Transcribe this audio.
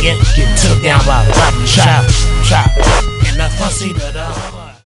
nigga. Get took down by a chop, chop. And the pussy to the